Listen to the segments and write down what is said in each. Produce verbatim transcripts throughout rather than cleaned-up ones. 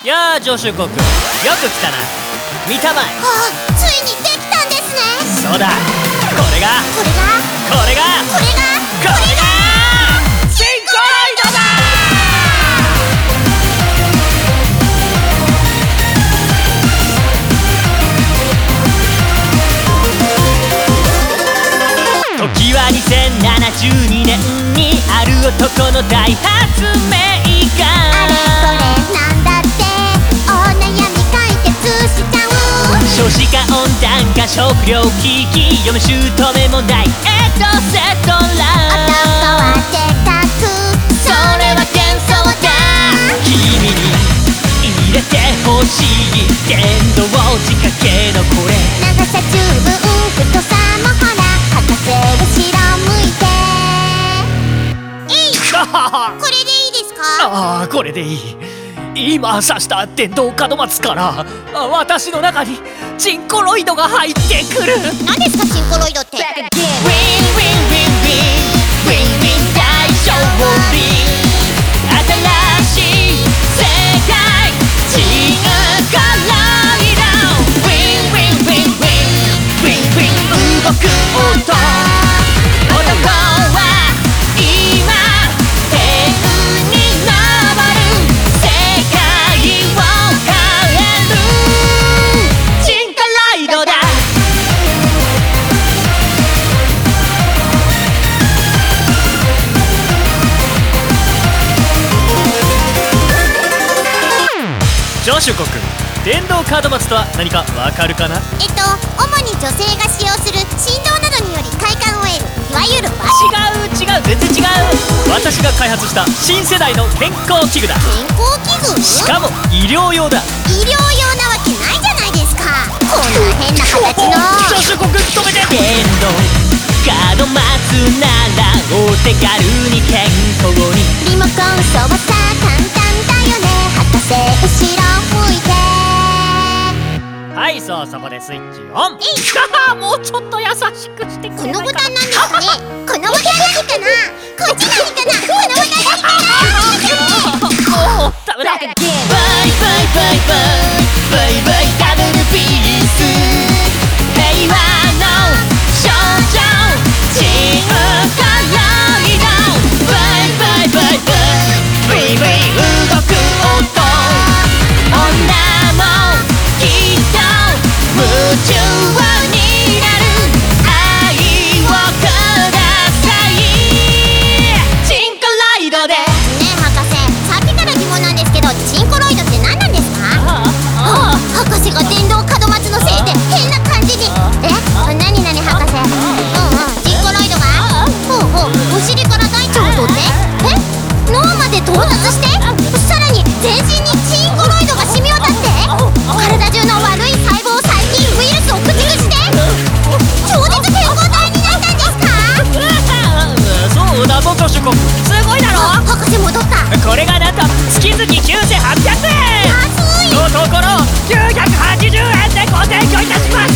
やあ上州国、よく来たな。見たまえ。 ああ、ついにできたんですね。 そうだ、これがこれがこれがこれがこれがシンコロイドだ。時はにせんななじゅうにねんにある男の大発明があれこれなんだってお悩み解決しちゃう。 少子化温暖化食糧危機嫁姑問題エトセトラ。 男はでかくそれは幻想だ。君に入れてほしい電動仕掛けのこれ。 長さ十分太さもほら博士後ろ向いて。えいこれでいいですか？ ああ、これでいい。今刺した電動門松からあ私の中にチンコロイドが入ってくる。 何ですかチンコロイドって？ ウィンウィンウィンウィンウィンウィン大勝利。新しい世界チンコロイド。ウィンウィンウィンウィンウィンウィン動く音。男は今天に昇る世界を変えるチンコロイドだ。上州国、電動門松とは何かわかるかな？ えっと主に女性が使用する振動などにより快感を得るいわゆるバ違う違う全然違う。私が開発した新世代の健康器具だ。 健康器具？ しかも医療用だ。 医療用なわけないじゃないですか。こんな変な形の。 上州国止めて。電動門松ならお手軽に健康に。 リモコン操作簡単だよね。博士後ろ向いて。 はいそう、そこでスイッチオン。もうちょっと優しくしてくこれないかな。 のボタンなんですかね。このボタン何かな。こっち何かな。このボタン何かな。 もうダメだ。バイバイバイバイバイバイダブルピース。平和の象徴チンコロイド。バイバイバイバイブイブイ動く音。女もきっと夢中になる愛をくださいチンコロイドで。 ねえ博士、さっきから疑問なんですけどチンコロイドって何なんですか？ ああ博士が電動門松のせいで変な感じに。え、なになに博士。うんうん、チンコロイドがほうほうお尻から大腸を取ってえ脳まで到達してさらに全身にチンコロイドが染み渡って体中の悪い細胞細菌ウイルスを駆逐して超絶健康体になったんですか？ そうだぞ女子国、すごいだろ。 あ、博士戻った。 これがなんと月々きゅうせんはっぴゃくえん安い。 のところきゅうひゃくはちじゅうえんでご提供いたします。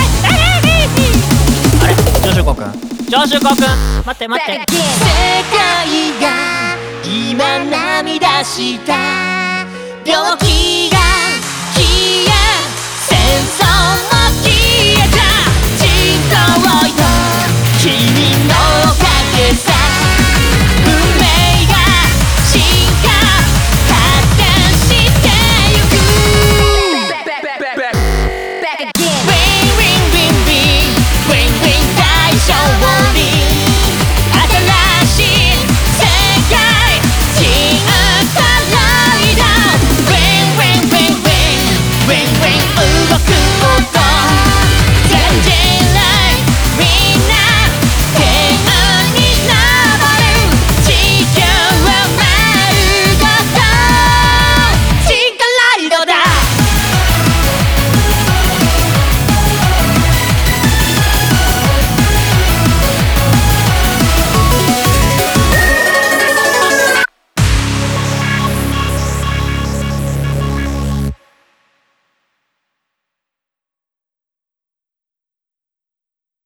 あれ女子国女子国待って待って。世界が今涙した病気が消え戦争も消えたチンコロイド。